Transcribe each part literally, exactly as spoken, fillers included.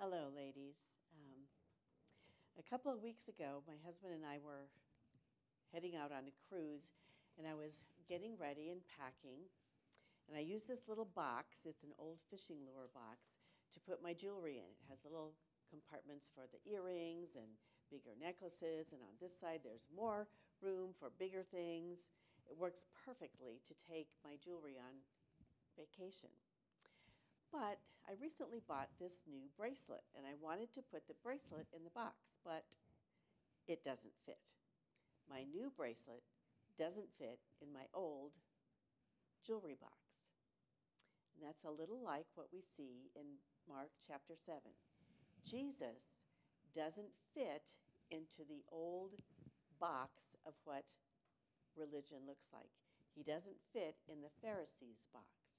Hello, ladies. Um, a couple of weeks ago, my husband and I were heading out on a cruise, and I was getting ready and packing. And I used this little box, it's an old fishing lure box, to put my jewelry in. It has little compartments for the earrings and bigger necklaces, and on this side there's more room for bigger things. It works perfectly to take my jewelry on vacation. But I recently bought this new bracelet, and I wanted to put the bracelet in the box, but it doesn't fit. My new bracelet doesn't fit in my old jewelry box. And that's a little like what we see in Mark chapter seven. Jesus doesn't fit into the old box of what religion looks like. He doesn't fit in the Pharisees' box.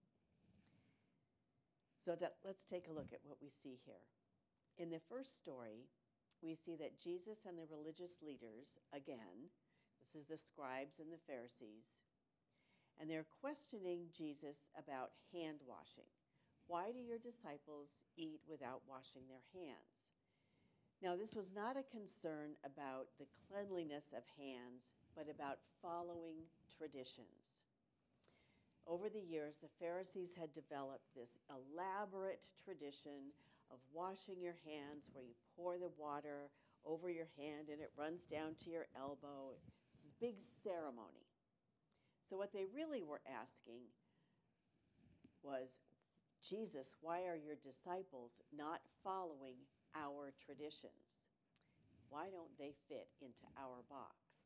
So that, let's take a look at what we see here. In the first story, we see that Jesus and the religious leaders, again, this is the scribes and the Pharisees, and they're questioning Jesus about hand washing. Why do your disciples eat without washing their hands? Now, this was not a concern about the cleanliness of hands, but about following traditions. Over the years, the Pharisees had developed this elaborate tradition of washing your hands, where you pour the water over your hand and it runs down to your elbow. It's this big ceremony. So what they really were asking was, Jesus, why are your disciples not following our traditions? Why don't they fit into our box?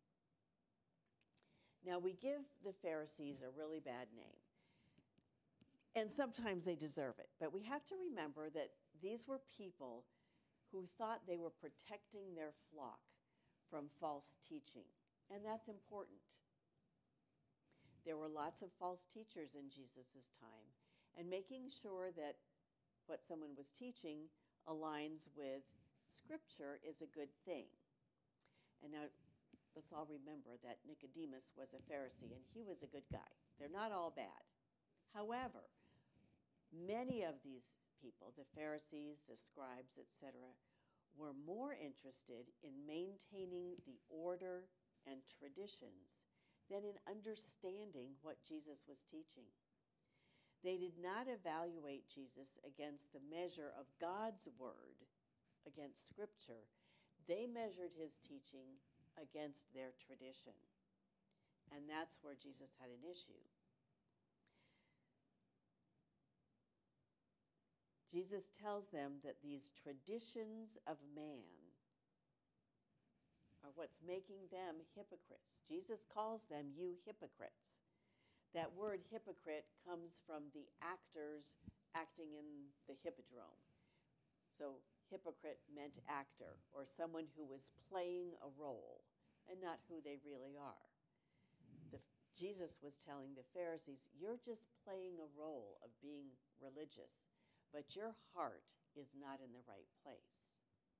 Now, we give the Pharisees a really bad name, and sometimes they deserve it. But we have to remember that these were people who thought they were protecting their flock from false teaching, and that's important. There were lots of false teachers in Jesus' time, and making sure that what someone was teaching aligns with Scripture is a good thing. And now, let's all remember that Nicodemus was a Pharisee, and he was a good guy. They're not all bad. However, many of these people, the Pharisees, the scribes, et cetera, were more interested in maintaining the order and traditions than in understanding what Jesus was teaching. They did not evaluate Jesus against the measure of God's word, against Scripture. They measured his teaching against their tradition. And that's where Jesus had an issue. Jesus tells them that these traditions of man are what's making them hypocrites. Jesus calls them, you hypocrites. That word hypocrite comes from the actors acting in the hippodrome. So hypocrite meant actor, or someone who was playing a role and not who they really are. The, Jesus was telling the Pharisees, you're just playing a role of being religious, but your heart is not in the right place.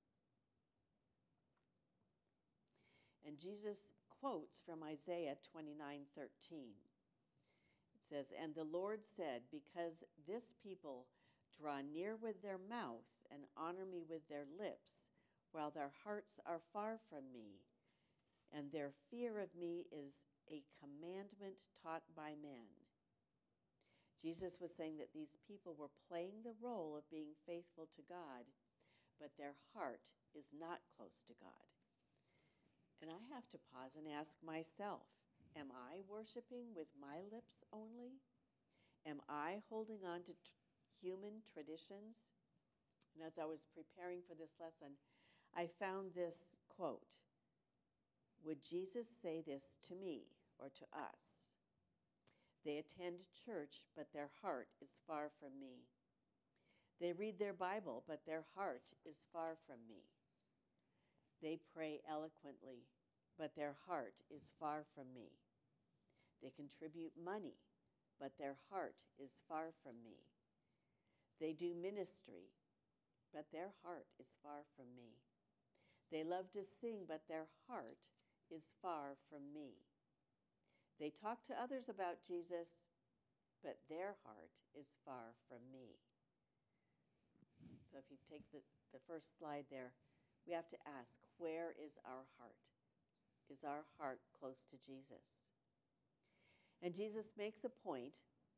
And Jesus quotes from Isaiah twenty-nine thirteen. It says, and the Lord said, because this people draw near with their mouth and honor me with their lips, while their hearts are far from me, and their fear of me is a commandment taught by men. Jesus was saying that these people were playing the role of being faithful to God, but their heart is not close to God. And I have to pause and ask myself, am I worshiping with my lips only? Am I holding on to t- human traditions? And as I was preparing for this lesson, I found this quote. Would Jesus say this to me or to us? They attend church, but their heart is far from me. They read their Bible, but their heart is far from me. They pray eloquently, but their heart is far from me. They contribute money, but their heart is far from me. They do ministry, but their heart is far from me. They love to sing, but their heart is far from me. They talk to others about Jesus, but their heart is far from me. So So if you take the, the first slide there, we have to ask, where is our heart? Is our heart close to Jesus? And Jesus makes a point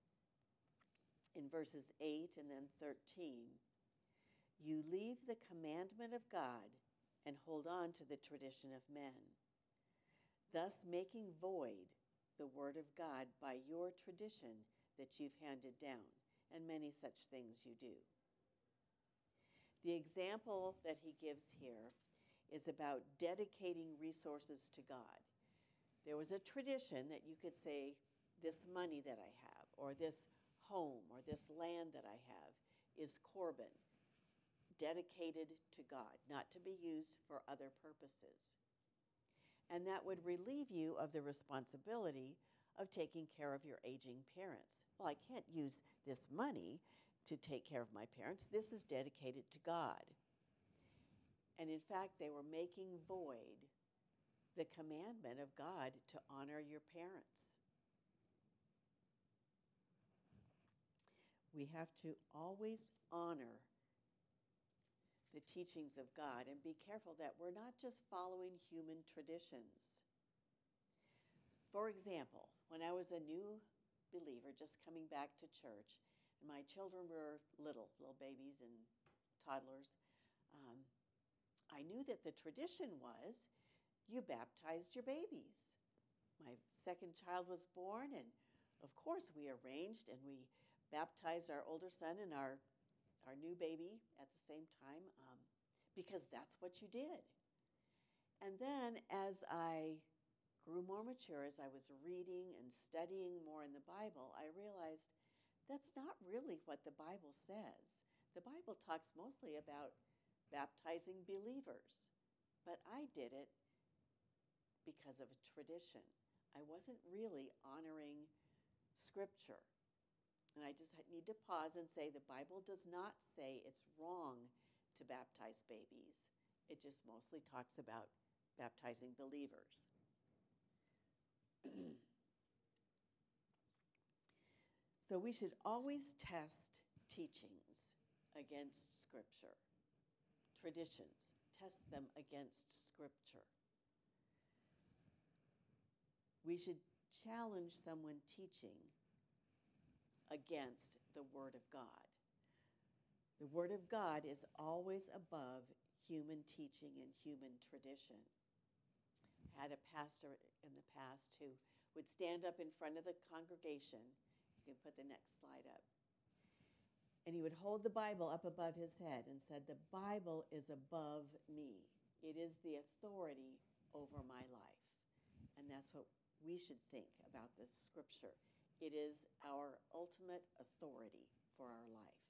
in verses eight and then thirteen. You leave the commandment of God and hold on to the tradition of men, thus making void the word of God by your tradition that you've handed down, and many such things you do. The example that he gives here is about dedicating resources to God. There was a tradition that you could say, this money that I have, or this home, or this land that I have is Corban, dedicated to God, not to be used for other purposes. And that would relieve you of the responsibility of taking care of your aging parents. Well, I can't use this money to take care of my parents. This is dedicated to God. And in fact, they were making void the commandment of God to honor your parents. We have to always honor the teachings of God and be careful that we're not just following human traditions. For example, when I was a new believer just coming back to church, and my children were little, little babies and toddlers, um, I knew that the tradition was you baptized your babies. My second child was born, and of course we arranged and we baptized our older son and our, our new baby at the same time um, because that's what you did. And then as I grew more mature, as I was reading and studying more in the Bible, I realized that's not really what the Bible says. The Bible talks mostly about baptizing believers, but I did it because of a tradition. I wasn't really honoring Scripture. And I just need to pause and say the Bible does not say it's wrong to baptize babies. It just mostly talks about baptizing believers. So we should always test teachings against Scripture. Traditions, test them against Scripture. We should challenge someone teaching against the Word of God. The Word of God is always above human teaching and human tradition. I had a pastor in the past who would stand up in front of the congregation. You can put the next slide up. And he would hold the Bible up above his head and said, the Bible is above me. It is the authority over my life. And that's what we should think about the Scripture. It is our ultimate authority for our life.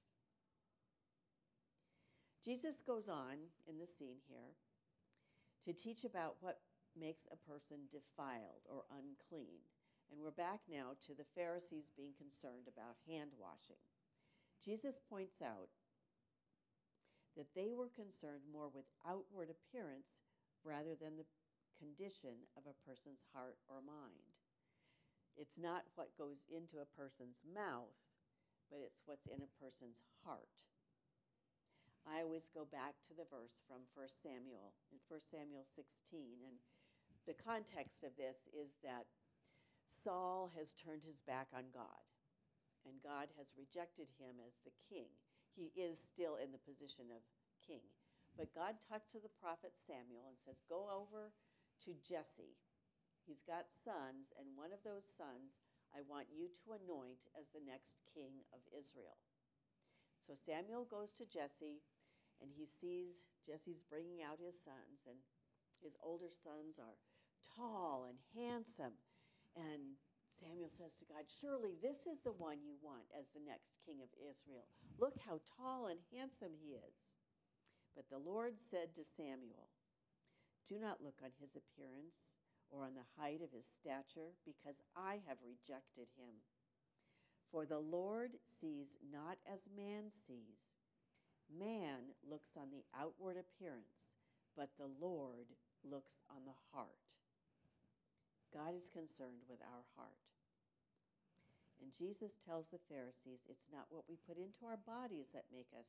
Jesus goes on in the scene here to teach about what makes a person defiled or unclean. And we're back now to the Pharisees being concerned about hand washing. Jesus points out that they were concerned more with outward appearance rather than the condition of a person's heart or mind. It's not what goes into a person's mouth, but it's what's in a person's heart. I always go back to the verse from First Samuel, in First Samuel sixteen, and the context of this is that Saul has turned his back on God, and God has rejected him as the king. He is still in the position of king, but God talked to the prophet Samuel and says, go over to Jesse. He's got sons, and one of those sons I want you to anoint as the next king of Israel. So Samuel goes to Jesse, and he sees Jesse's bringing out his sons, and his older sons are tall and handsome. And Samuel says to God, surely this is the one you want as the next king of Israel. Look how tall and handsome he is. But the Lord said to Samuel, do not look on his appearance or on the height of his stature, because I have rejected him. For the Lord sees not as man sees. Man looks on the outward appearance, but the Lord looks on the heart. God is concerned with our heart. And Jesus tells the Pharisees it's not what we put into our bodies that make us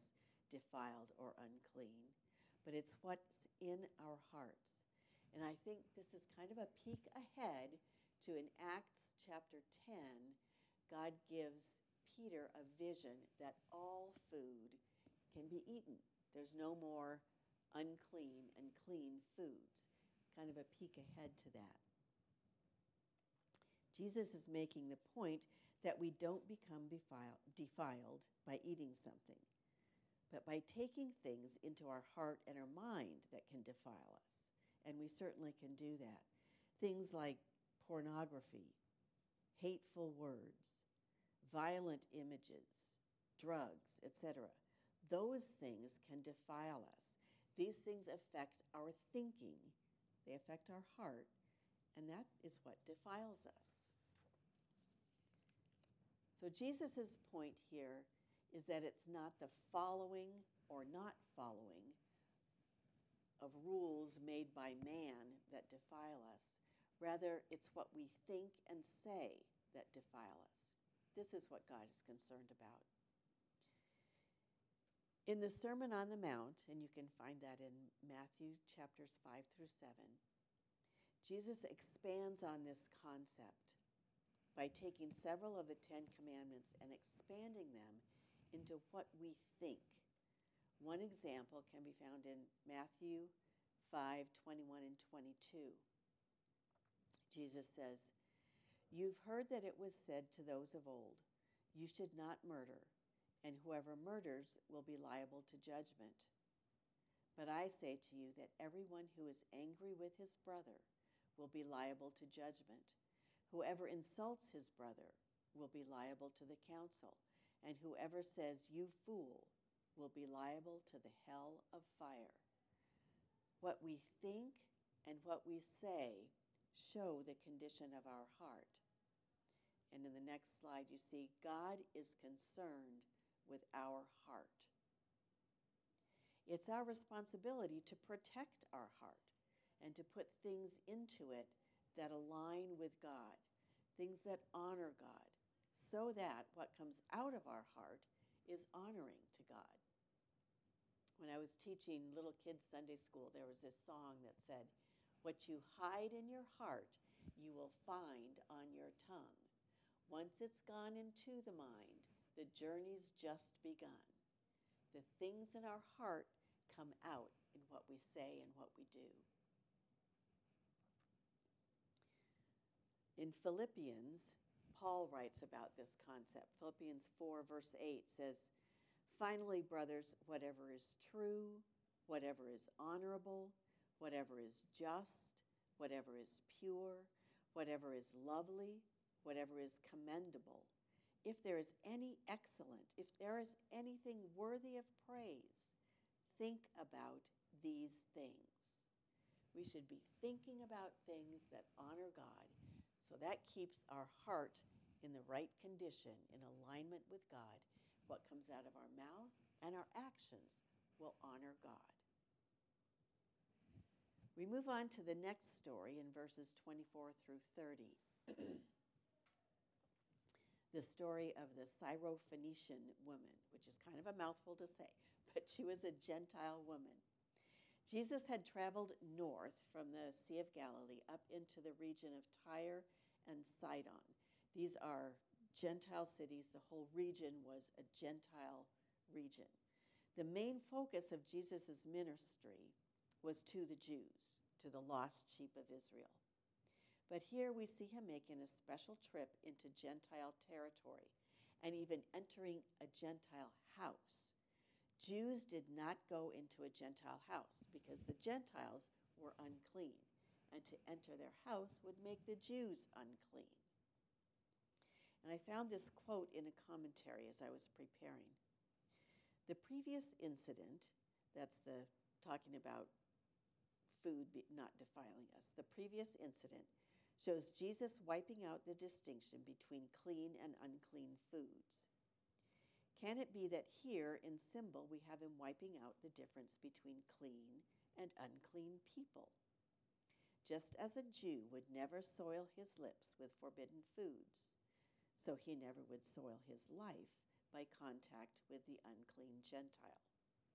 defiled or unclean, but it's what's in our hearts. And I think this is kind of a peek ahead to in Acts chapter ten, God gives Peter a vision that all food can be eaten. There's no more unclean and clean foods. Kind of a peek ahead to that. Jesus is making the point that we don't become defiled, defiled by eating something, but by taking things into our heart and our mind that can defile us. And we certainly can do that. Things like pornography, hateful words, violent images, drugs, et cetera. Those things can defile us. These things affect our thinking. They affect our heart, and that is what defiles us. So Jesus' point here is that it's not the following or not following of rules made by man that defile us. Rather, it's what we think and say that defile us. This is what God is concerned about. In the Sermon on the Mount, and you can find that in Matthew chapters five through seven, Jesus expands on this concept by taking several of the Ten Commandments and expanding them into what we think. One example can be found in Matthew five, twenty-one and twenty-two. Jesus says, "You've heard that it was said to those of old, 'You should not murder, and whoever murders will be liable to judgment.' But I say to you that everyone who is angry with his brother will be liable to judgment. Whoever insults his brother will be liable to the council, and whoever says, 'You fool,' will be liable to the hell of fire." What we think and what we say show the condition of our heart. And in the next slide, you see God is concerned with our heart. It's our responsibility to protect our heart and to put things into it that align with God, things that honor God, so that what comes out of our heart is honoring to God. When I was teaching little kids Sunday school, there was this song that said, "What you hide in your heart, you will find on your tongue. Once it's gone into the mind, the journey's just begun." The things in our heart come out in what we say and what we do. In Philippians, Paul writes about this concept. Philippians four, verse eight says, "Finally, brothers, whatever is true, whatever is honorable, whatever is just, whatever is pure, whatever is lovely, whatever is commendable, if there is any excellent, if there is anything worthy of praise, think about these things." We should be thinking about things that honor God, so that keeps our heart in the right condition, in alignment with God. What comes out of our mouth and our actions will honor God. We move on to the next story in verses twenty-four through thirty. The story of the Syrophoenician woman, which is kind of a mouthful to say, but she was a Gentile woman. Jesus had traveled north from the Sea of Galilee up into the region of Tyre and Sidon. These are Gentile cities. The whole region was a Gentile region. The main focus of Jesus' ministry was to the Jews, to the lost sheep of Israel. But here we see him making a special trip into Gentile territory and even entering a Gentile house. Jews did not go into a Gentile house because the Gentiles were unclean, and to enter their house would make the Jews unclean. And I found this quote in a commentary as I was preparing. The previous incident, that's the talking about food be, not defiling us, the previous incident shows Jesus wiping out the distinction between clean and unclean foods. Can it be that here in symbol we have him wiping out the difference between clean and unclean people? Just as a Jew would never soil his lips with forbidden foods, so he never would soil his life by contact with the unclean Gentile.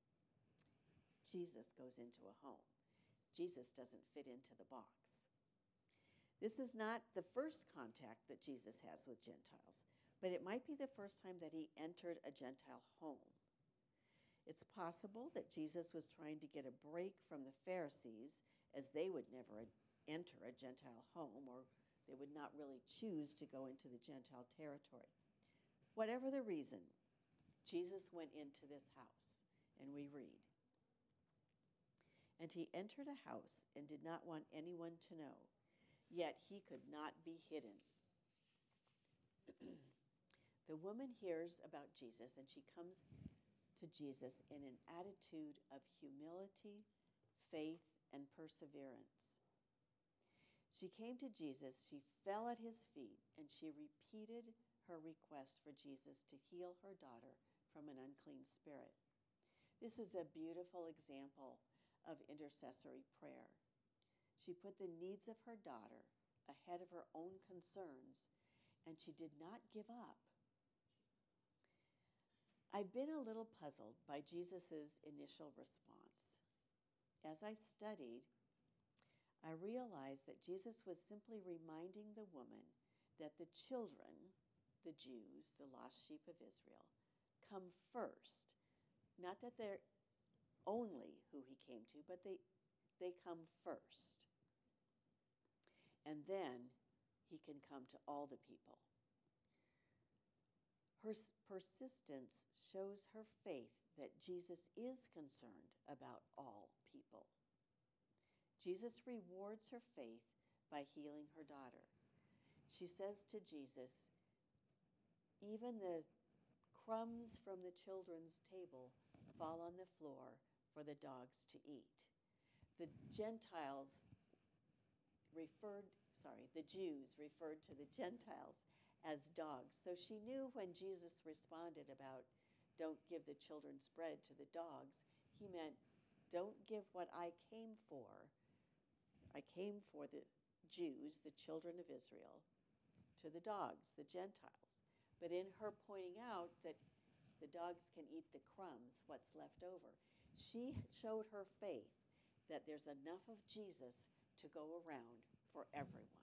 Jesus goes into a home. Jesus doesn't fit into the box. This is not the first contact that Jesus has with Gentiles, but it might be the first time that he entered a Gentile home. It's possible that Jesus was trying to get a break from the Pharisees, as they would never enter a Gentile home, or they would not really choose to go into the Gentile territory. Whatever the reason, Jesus went into this house, and we read, "And he entered a house and did not want anyone to know, yet he could not be hidden." The woman hears about Jesus, and she comes to Jesus in an attitude of humility, faith, and perseverance. She came to Jesus, she fell at his feet, and she repeated her request for Jesus to heal her daughter from an unclean spirit. This is a beautiful example of intercessory prayer. She put the needs of her daughter ahead of her own concerns, and she did not give up. I've been a little puzzled by Jesus' initial response. As I studied, I realized that Jesus was simply reminding the woman that the children, the Jews, the lost sheep of Israel, come first. Not that they're only who he came to, but they, they come first. And then he can come to all the people. Her persistence shows her faith that Jesus is concerned about all people. Jesus rewards her faith by healing her daughter. She says to Jesus, "Even the crumbs from the children's table fall on the floor for the dogs to eat." The Gentiles referred, sorry, the Jews referred to the Gentiles as dogs. So she knew when Jesus responded about don't give the children's bread to the dogs, he meant don't give what I came for. I came for the Jews, the children of Israel, to the dogs, the Gentiles. But in her pointing out that the dogs can eat the crumbs, what's left over, she showed her faith that there's enough of Jesus to go around for everyone.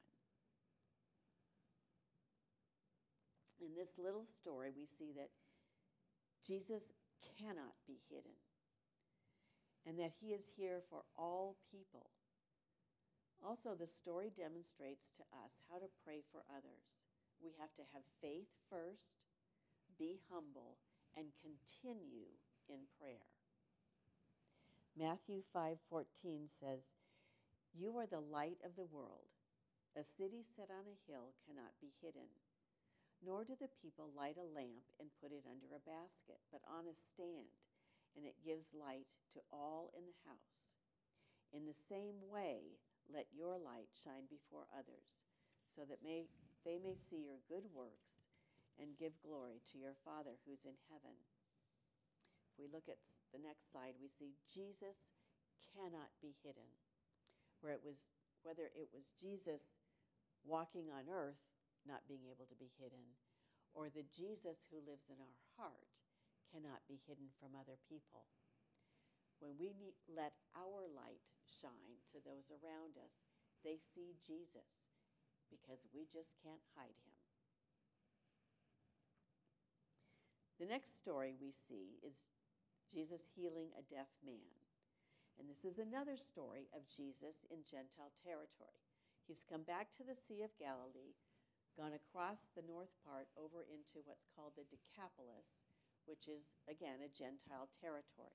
In this little story, we see that Jesus cannot be hidden and that he is here for all people. Also, the story demonstrates to us how to pray for others. We have to have faith first, be humble, and continue in prayer. Matthew five fourteen says, "You are the light of the world. A city set on a hill cannot be hidden. Nor do the people light a lamp and put it under a basket, but on a stand, and it gives light to all in the house. In the same way, let your light shine before others, so that may, they may see your good works and give glory to your Father who's in heaven." If we look at the next slide, we see Jesus cannot be hidden. Where it was, whether it was Jesus walking on earth, not being able to be hidden, or the Jesus who lives in our heart cannot be hidden from other people. When we need, let our light shine to those around us, they see Jesus because we just can't hide him. The next story we see is Jesus healing a deaf man. And this is another story of Jesus in Gentile territory. He's come back to the Sea of Galilee, gone across the north part over into what's called the Decapolis, which is, again, a Gentile territory.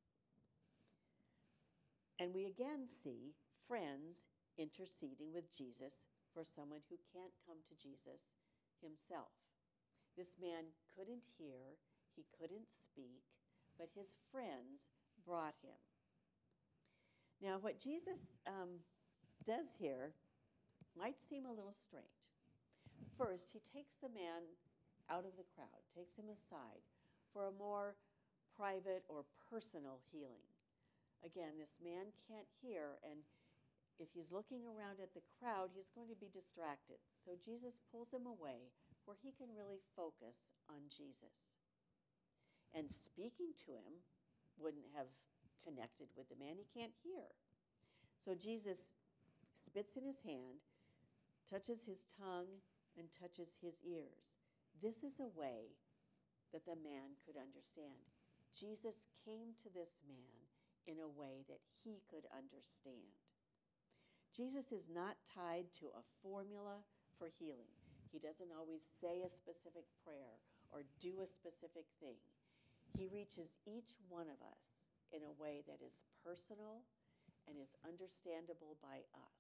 And we again see friends interceding with Jesus for someone who can't come to Jesus himself. This man couldn't hear, he couldn't speak, but his friends brought him. Now, what Jesus um, does here might seem a little strange. First, he takes the man out of the crowd, takes him aside for a more private or personal healing. Again, this man can't hear, and if he's looking around at the crowd, he's going to be distracted. So Jesus pulls him away where he can really focus on Jesus. And speaking to him wouldn't have connected with the man. He can't hear. So Jesus spits in his hand, touches his tongue, and touches his ears. This is a way that the man could understand. Jesus came to this man in a way that he could understand. Jesus is not tied to a formula for healing. He doesn't always say a specific prayer or do a specific thing. He reaches each one of us in a way that is personal and is understandable by us.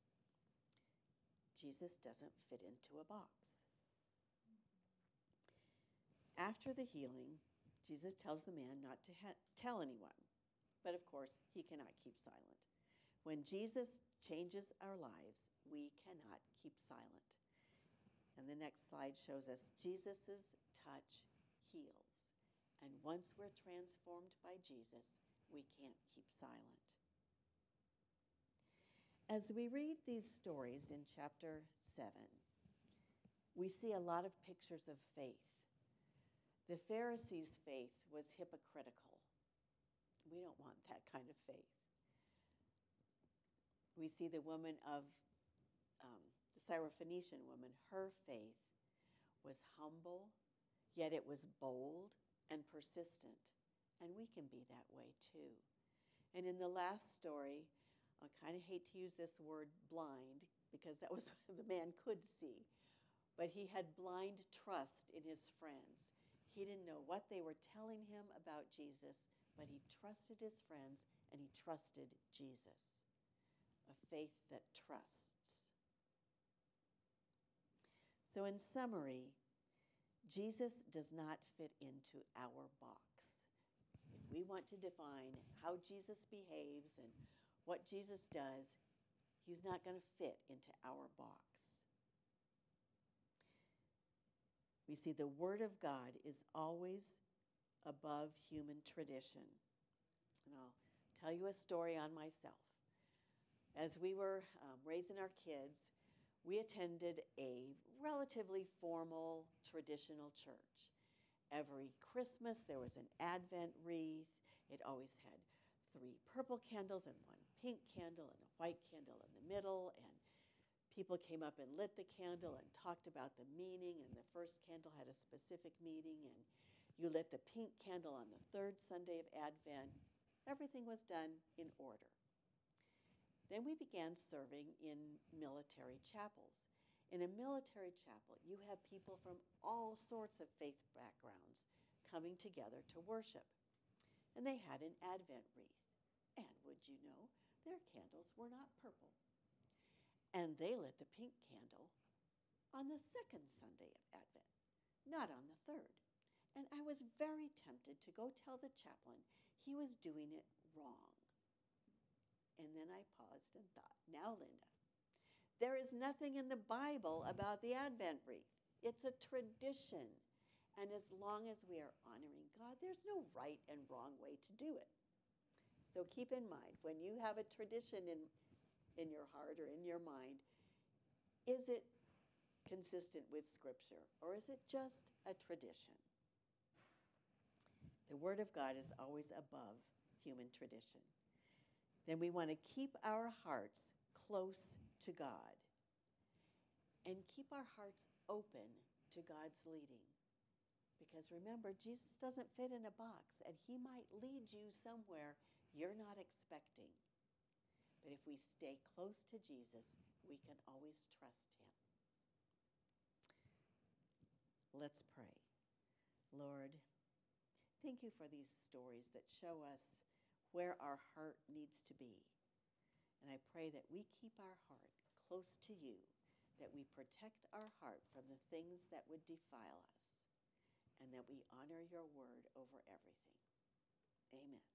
Jesus doesn't fit into a box. After the healing, Jesus tells the man not to ha- tell anyone. But of course, he cannot keep silent. When Jesus changes our lives, we cannot keep silent. And the next slide shows us Jesus' touch heals. And once we're transformed by Jesus, we can't keep silent. As we read these stories in chapter seven, we see a lot of pictures of faith. The Pharisees' faith was hypocritical. We don't want that kind of faith. We see the woman of, um, the Syrophoenician woman, her faith was humble, yet it was bold and persistent. And we can be that way too. And in the last story, I kind of hate to use this word blind, because that was what the man could see. But he had blind trust in his friends. He didn't know what they were telling him about Jesus, but he trusted his friends and he trusted Jesus. A faith that trusts. So in summary, Jesus does not fit into our box. If we want to define how Jesus behaves and what Jesus does, he's not going to fit into our box. We see the Word of God is always above human tradition. And I'll tell you a story on myself. As we were um, raising our kids, we attended a relatively formal, traditional church. Every Christmas, there was an Advent wreath. It always had three purple candles and one pink candle and a white candle in the middle, and people came up and lit the candle and talked about the meaning, and the first candle had a specific meaning, and you lit the pink candle on the third Sunday of Advent. Everything was done in order. Then we began serving in military chapels. In a military chapel, you have people from all sorts of faith backgrounds coming together to worship. And they had an Advent wreath. And would you know, their candles were not purple. And they lit the pink candle on the second Sunday of Advent, not on the third. And I was very tempted to go tell the chaplain he was doing it wrong. And then I paused and thought, now, Linda, there is nothing in the Bible about the Advent wreath. It's a tradition. And as long as we are honoring God, there's no right and wrong way to do it. So keep in mind, when you have a tradition in, in your heart or in your mind, is it consistent with Scripture, or is it just a tradition? The Word of God is always above human tradition. Then we want to keep our hearts close to God and keep our hearts open to God's leading. Because remember, Jesus doesn't fit in a box, and he might lead you somewhere you're not expecting. But if we stay close to Jesus, we can always trust him. Let's pray. Lord, thank you for these stories that show us where our heart needs to be. And I pray that we keep our heart close to you, that we protect our heart from the things that would defile us, and that we honor your word over everything. Amen.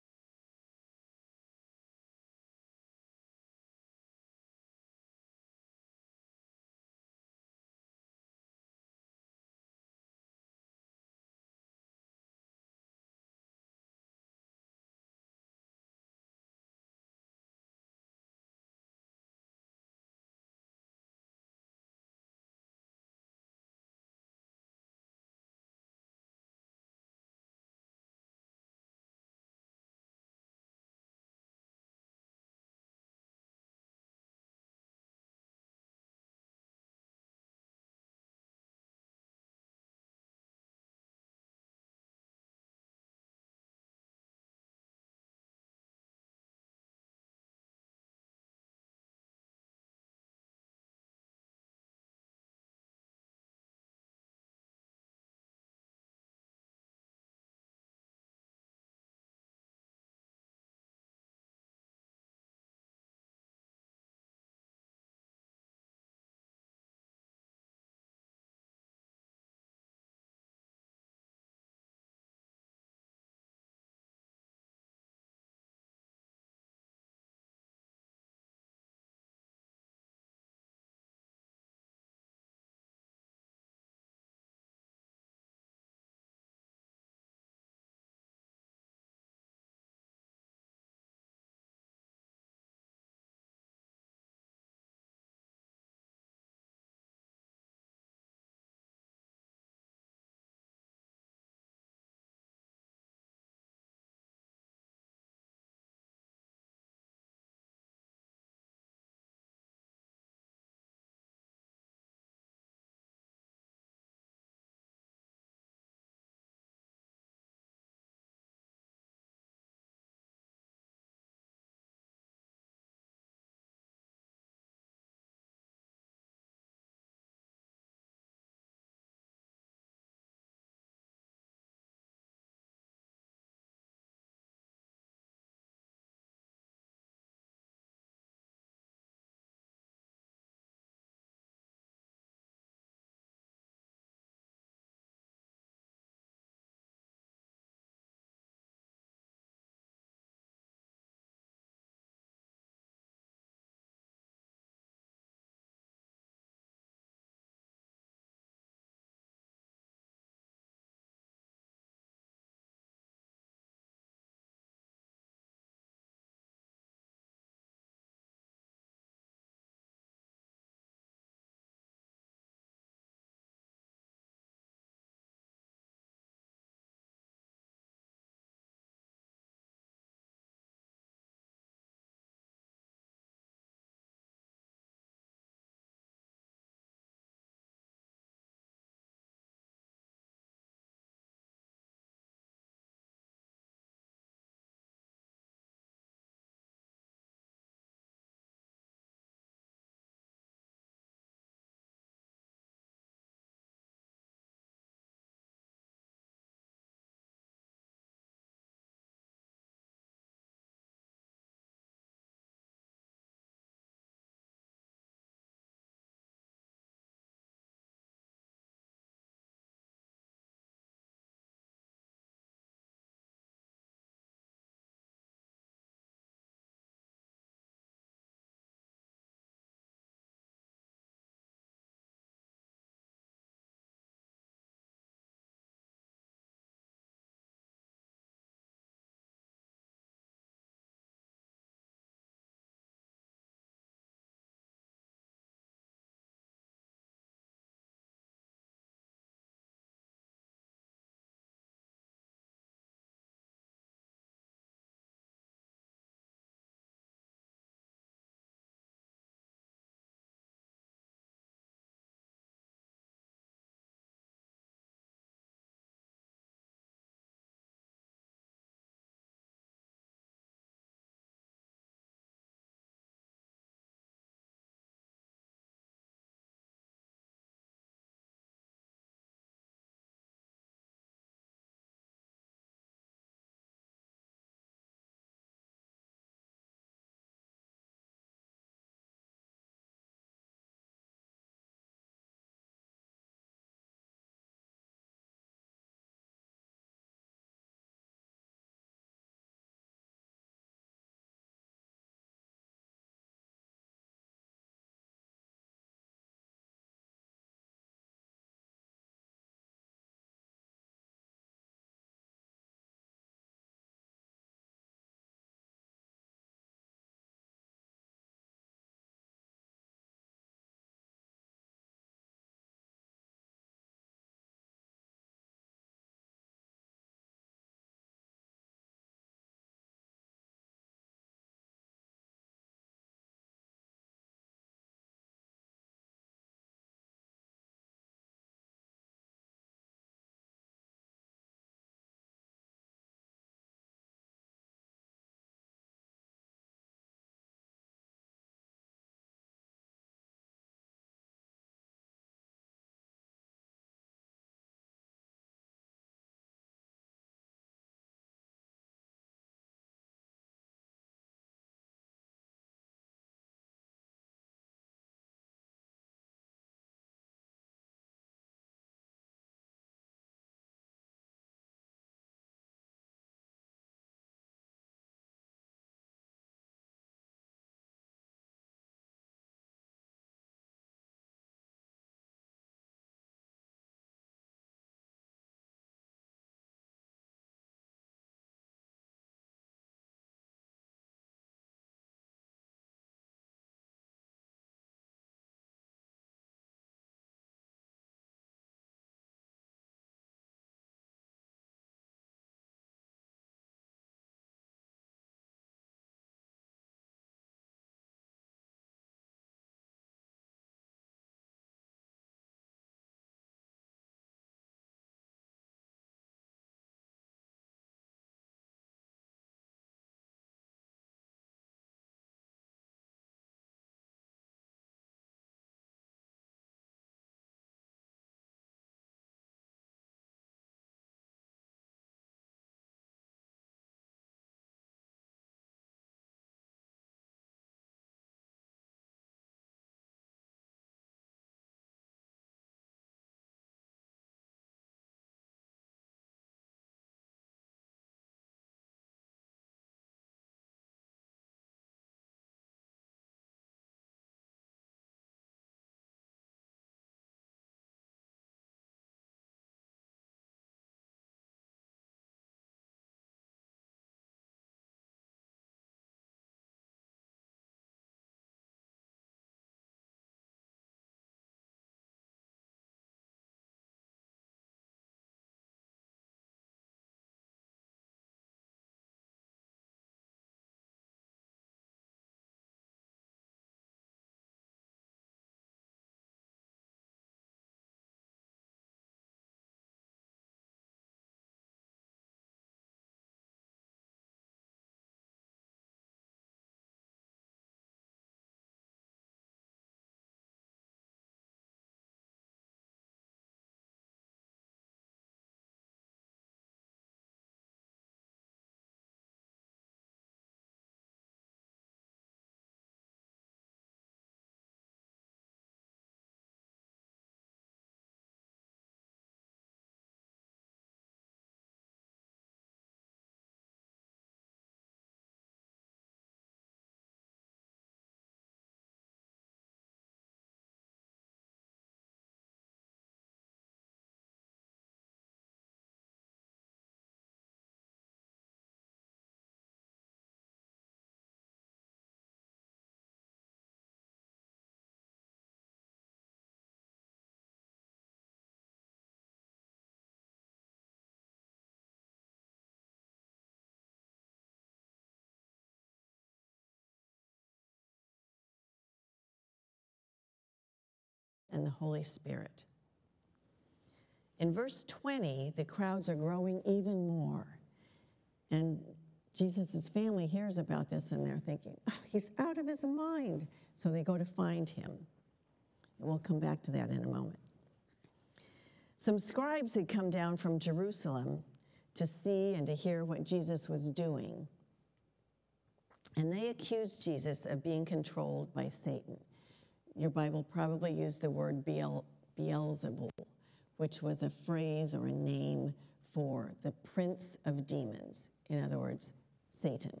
and the Holy Spirit. In verse twenty, the crowds are growing even more. And Jesus' family hears about this, and they're thinking, oh, he's out of his mind. So they go to find him. And we'll come back to that in a moment. Some scribes had come down from Jerusalem to see and to hear what Jesus was doing. And they accused Jesus of being controlled by Satan. Your Bible probably used the word Beel, Beelzebul, which was a phrase or a name for the prince of demons. In other words, Satan.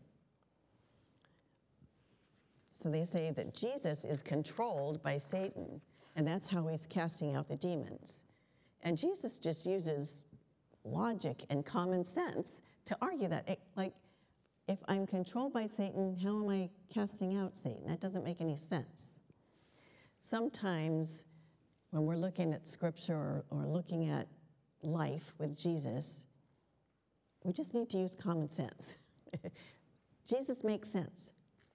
So they say that Jesus is controlled by Satan, and that's how he's casting out the demons. And Jesus just uses logic and common sense to argue that. It, like, if I'm controlled by Satan, how am I casting out Satan? That doesn't make any sense. Sometimes when we're looking at Scripture or, or looking at life with Jesus, we just need to use common sense. Jesus makes sense.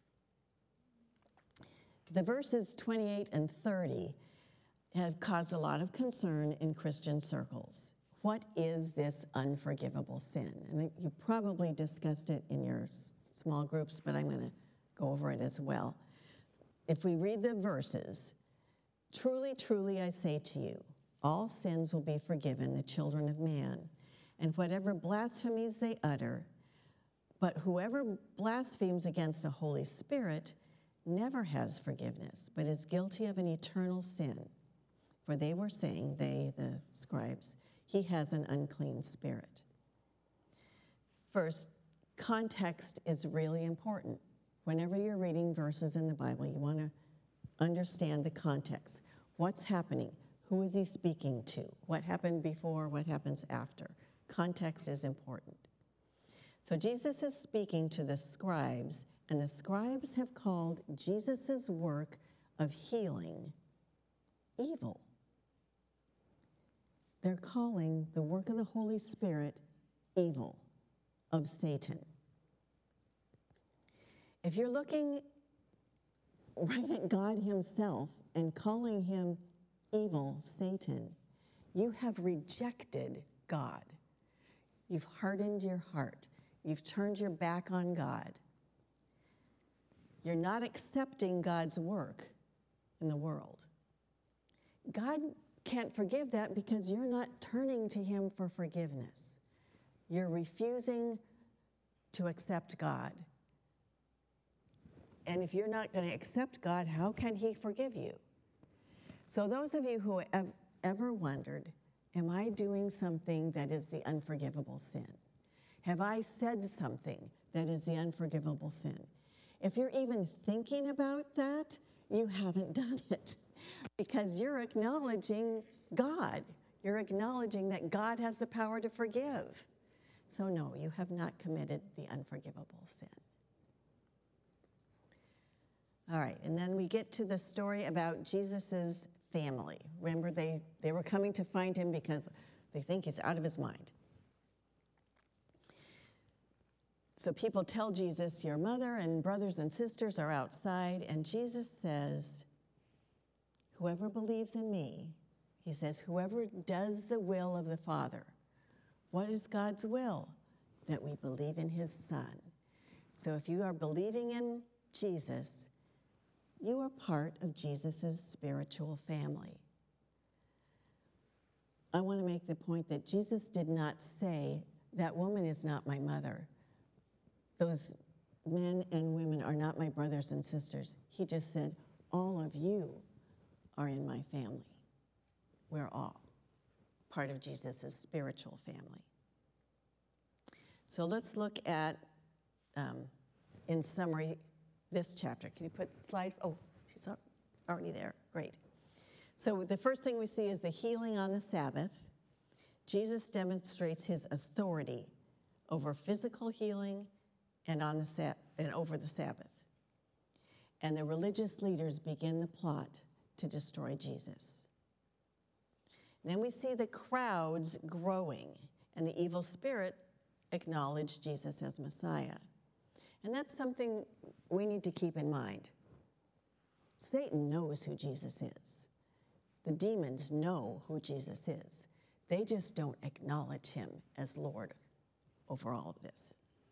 The verses twenty-eight and thirty have caused a lot of concern in Christian circles. What is this unforgivable sin? And you probably discussed it in your small groups, but I'm going to go over it as well. If we read the verses, truly, truly, I say to you, all sins will be forgiven the children of man, and whatever blasphemies they utter. But whoever blasphemes against the Holy Spirit never has forgiveness, but is guilty of an eternal sin. For they were saying, they, the scribes, he has an unclean spirit. First, context is really important. Whenever you're reading verses in the Bible, you want to understand the context. What's happening? Who is he speaking to? What happened before? What happens after? Context is important. So Jesus is speaking to the scribes, and the scribes have called Jesus' work of healing evil. They're calling the work of the Holy Spirit evil, of Satan. If you're looking right at God himself and calling him evil, Satan, you have rejected God. You've hardened your heart. You've turned your back on God. You're not accepting God's work in the world. God can't forgive that because you're not turning to him for forgiveness. You're refusing to accept God. And if you're not going to accept God, how can he forgive you? So those of you who have ever wondered, am I doing something that is the unforgivable sin? Have I said something that is the unforgivable sin? If you're even thinking about that, you haven't done it because you're acknowledging God. You're acknowledging that God has the power to forgive. So no, you have not committed the unforgivable sin. All right, and then we get to the story about Jesus' family. Remember, they, they were coming to find him because they think he's out of his mind. So people tell Jesus, your mother and brothers and sisters are outside, and Jesus says, whoever believes in me, he says, whoever does the will of the Father. What is God's will? That we believe in his Son. So if you are believing in Jesus, you are part of Jesus' spiritual family. I want to make the point that Jesus did not say, that woman is not my mother. Those men and women are not my brothers and sisters. He just said, all of you are in my family. We're all part of Jesus' spiritual family. So let's look at, um, in summary, this chapter. Can you put the slide? Oh, she's already there. Great. So the first thing we see is the healing on the Sabbath. Jesus demonstrates his authority over physical healing and on the Sab- and over the Sabbath. And the religious leaders begin the plot to destroy Jesus. Then we see the crowds growing, and the evil spirit acknowledged Jesus as Messiah. And that's something we need to keep in mind. Satan knows who Jesus is. The demons know who Jesus is. They just don't acknowledge him as Lord over all of this.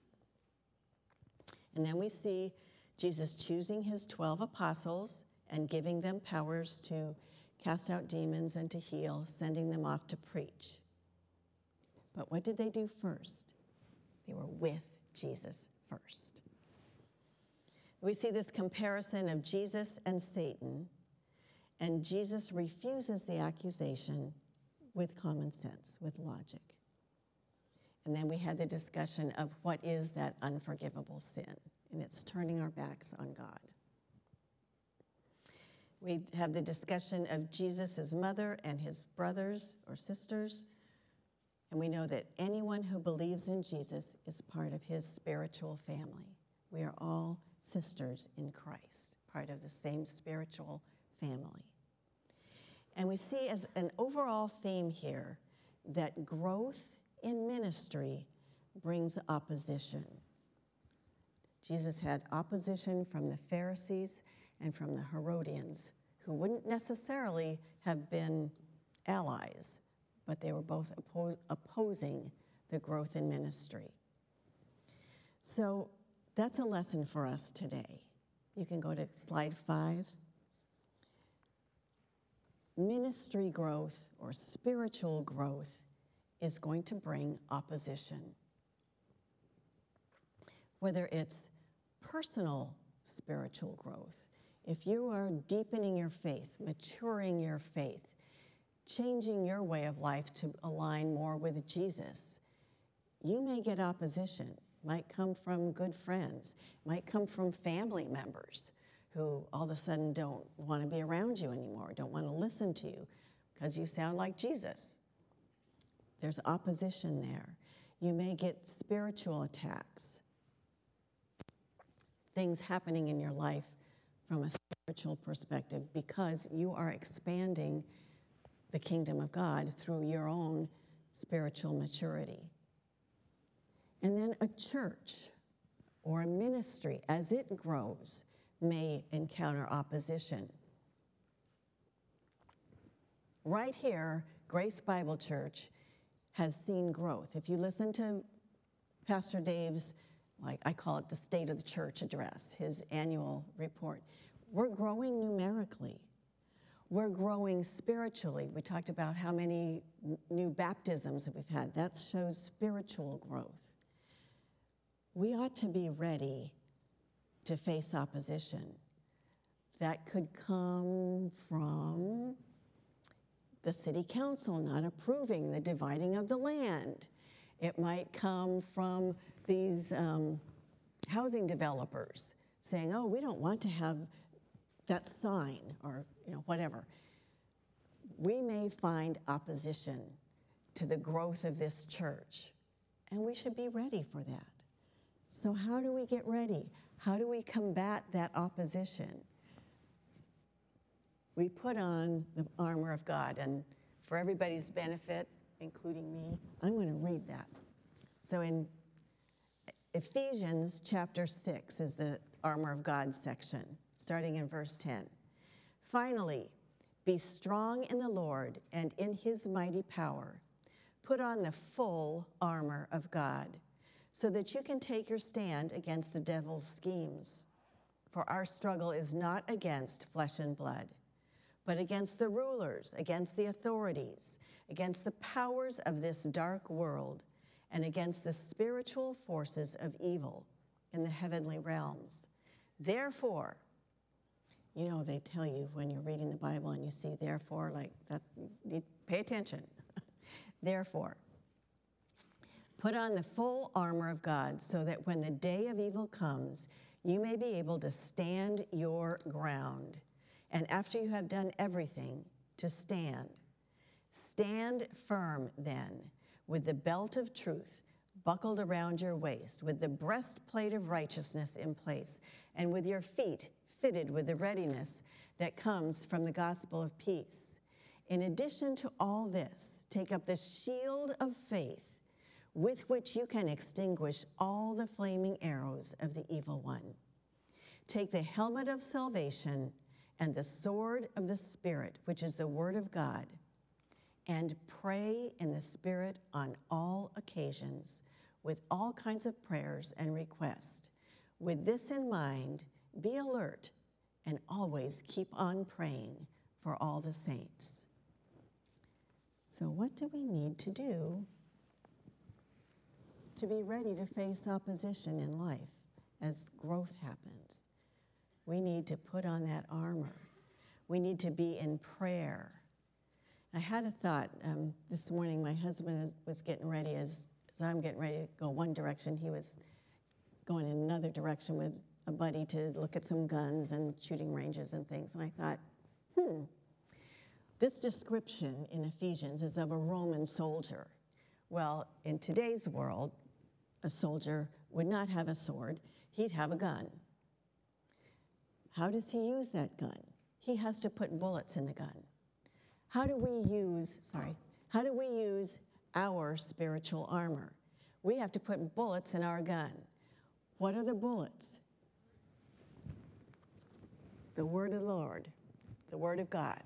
And then we see Jesus choosing his twelve apostles and giving them powers to cast out demons and to heal, sending them off to preach. But what did they do first? They were with Jesus first. We see this comparison of Jesus and Satan, and Jesus refuses the accusation with common sense, with logic. And then we had the discussion of what is that unforgivable sin, and it's turning our backs on God. We have the discussion of Jesus' mother and his brothers or sisters, and we know that anyone who believes in Jesus is part of his spiritual family. We are all sisters in Christ, part of the same spiritual family. And we see as an overall theme here that growth in ministry brings opposition. Jesus had opposition from the Pharisees and from the Herodians, who wouldn't necessarily have been allies, but they were both oppos- opposing the growth in ministry. So that's a lesson for us today. You can go to slide five. Ministry growth or spiritual growth is going to bring opposition. Whether it's personal spiritual growth, if you are deepening your faith, maturing your faith, changing your way of life to align more with Jesus, you may get opposition. It might come from good friends, it might come from family members who all of a sudden don't want to be around you anymore, don't want to listen to you because you sound like Jesus. There's opposition there. You may get spiritual attacks, things happening in your life from a spiritual perspective because you are expanding the kingdom of God through your own spiritual maturity. And then a church or a ministry, as it grows, may encounter opposition. Right here, Grace Bible Church has seen growth. If you listen to Pastor Dave's, like I call it the State of the Church address, his annual report, we're growing numerically. We're growing spiritually. We talked about how many n- new baptisms that we've had. That shows spiritual growth. We ought to be ready to face opposition. That could come from the city council not approving the dividing of the land. It might come from these um, housing developers saying, oh, we don't want to have that sign or you know whatever. We may find opposition to the growth of this church, and we should be ready for that. So how do we get ready? How do we combat that opposition? We put on the armor of God, and for everybody's benefit, including me, I'm going to read that. So in Ephesians chapter six is the armor of God section, starting in verse ten. Finally, be strong in the Lord and in his mighty power. Put on the full armor of God, so that you can take your stand against the devil's schemes. For our struggle is not against flesh and blood, but against the rulers, against the authorities, against the powers of this dark world, and against the spiritual forces of evil in the heavenly realms. Therefore, you know, they tell you when you're reading the Bible and you see therefore, like that, you pay attention. Therefore, put on the full armor of God so that when the day of evil comes, you may be able to stand your ground. And after you have done everything, to stand. Stand firm then, with the belt of truth buckled around your waist, with the breastplate of righteousness in place, and with your feet fitted with the readiness that comes from the gospel of peace. In addition to all this, take up the shield of faith, with which you can extinguish all the flaming arrows of the evil one. Take the helmet of salvation and the sword of the Spirit, which is the word of God, and pray in the Spirit on all occasions with all kinds of prayers and requests. With this in mind, be alert and always keep on praying for all the saints. So what do we need to do to be ready to face opposition in life as growth happens? We need to put on that armor. We need to be in prayer. I had a thought um, this morning. My husband was getting ready, as, as I'm getting ready to go one direction. He was going in another direction with a buddy to look at some guns and shooting ranges and things. And I thought, hmm, this description in Ephesians is of a Roman soldier. Well, in today's world, a soldier would not have a sword. He'd have a gun. How does he use that gun? He has to put bullets in the gun. How do we use, sorry, how do we use our spiritual armor? We have to put bullets in our gun. What are the bullets? The word of the Lord, the word of God.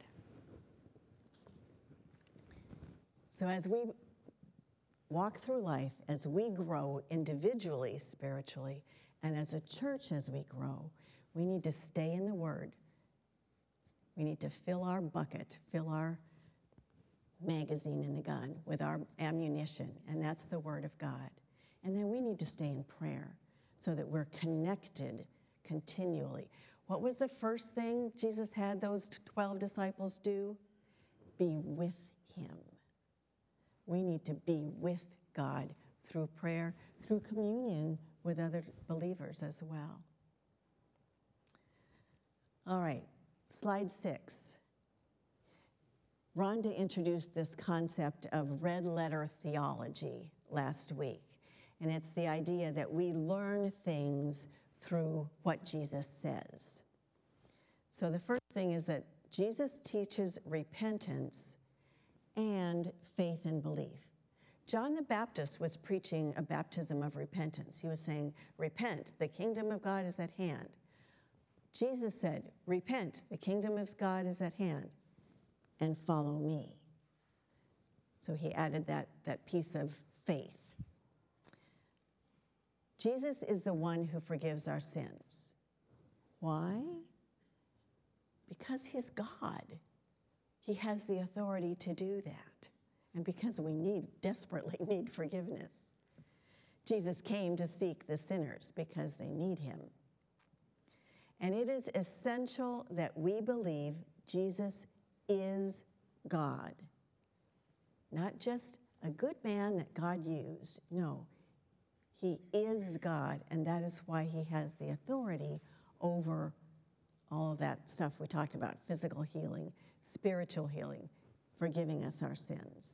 So as we walk through life, as we grow individually, spiritually, and as a church as we grow, we need to stay in the Word. We need to fill our bucket, fill our magazine in the gun with our ammunition, and that's the Word of God. And then we need to stay in prayer so that we're connected continually. What was the first thing Jesus had those twelve disciples do? Be with Him. We need to be with God through prayer, through communion with other believers as well. All right, slide six. Rhonda introduced this concept of red letter theology last week, and it's the idea that we learn things through what Jesus says. So the first thing is that Jesus teaches repentance and faith and belief. John the Baptist was preaching a baptism of repentance. He was saying, repent, the kingdom of God is at hand. Jesus said, repent, the kingdom of God is at hand, and follow me. So he added that, that piece of faith. Jesus is the one who forgives our sins. Why? Because he's God. He has the authority to do that. And because we need, desperately need forgiveness. Jesus came to seek the sinners because they need him. And it is essential that we believe Jesus is God. Not just a good man that God used. No, he is God, and that is why he has the authority over all of that stuff we talked about, physical healing, spiritual healing, forgiving us our sins.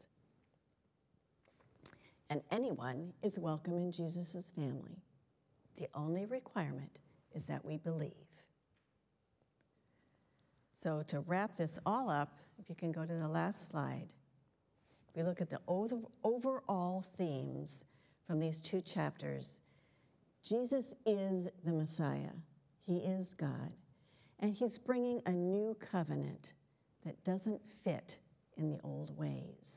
And anyone is welcome in Jesus' family. The only requirement is that we believe. So to wrap this all up, if you can go to the last slide, we look at the overall themes from these two chapters. Jesus is the Messiah. He is God. And he's bringing a new covenant that doesn't fit in the old ways.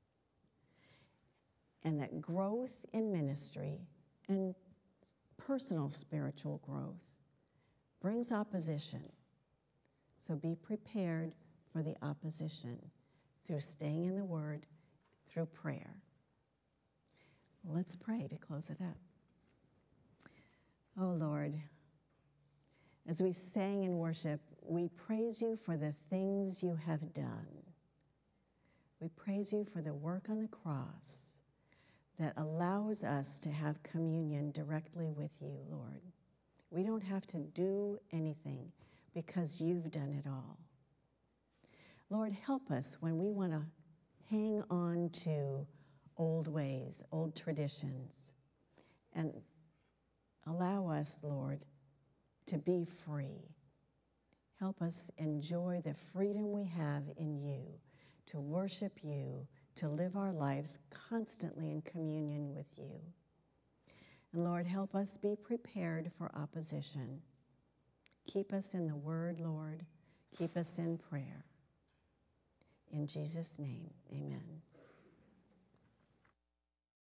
And that growth in ministry and personal spiritual growth brings opposition. So be prepared for the opposition through staying in the Word, through prayer. Let's pray to close it up. Oh, Lord, as we sang in worship, we praise you for the things you have done. We praise you for the work on the cross that allows us to have communion directly with you, Lord. We don't have to do anything because you've done it all. Lord, help us when we want to hang on to old ways, old traditions, and allow us, Lord, to be free. Help us enjoy the freedom we have in you, to worship you, to live our lives constantly in communion with you. And Lord, help us be prepared for opposition. Keep us in the Word, Lord. Keep us in prayer. In Jesus' name, amen.